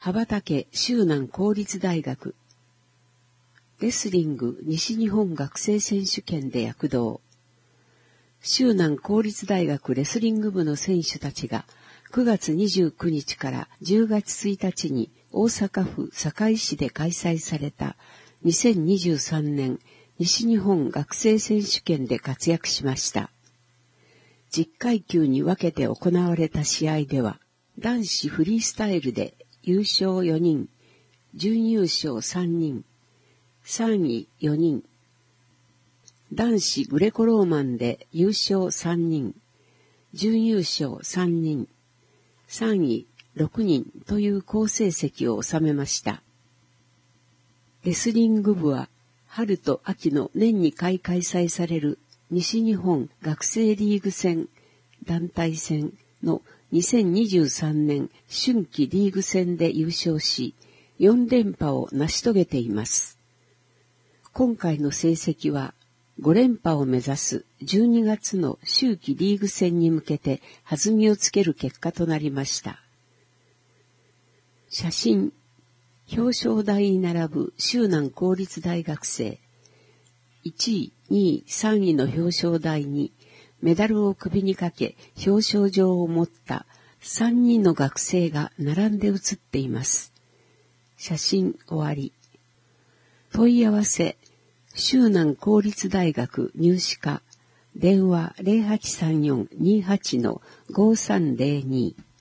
羽ばたけ周南公立大学。レスリング西日本学生選手権で躍動。周南公立大学レスリング部の選手たちが9月29日から10月1日に大阪府堺市で開催された2023年西日本学生選手権で活躍しました。10階級に分けて行われた試合では、男子フリースタイルで優勝4人、準優勝3人、3位4人、男子グレコローマンで優勝3人、準優勝3人、3位6人という好成績を収めました。レスリング部は春と秋の年2回開催される西日本学生リーグ戦団体戦の2023年春季リーグ戦で優勝し、4連覇を成し遂げています。今回の成績は5連覇を目指す12月の秋季リーグ戦に向けて弾みをつける結果となりました。写真、表彰台に並ぶ周南公立大学生。1位、2位、3位の表彰台にメダルを首にかけ表彰状を持った3人の学生が並んで写っています。写真終わり。問い合わせ、周南公立大学入試課、電話 0834-28-5302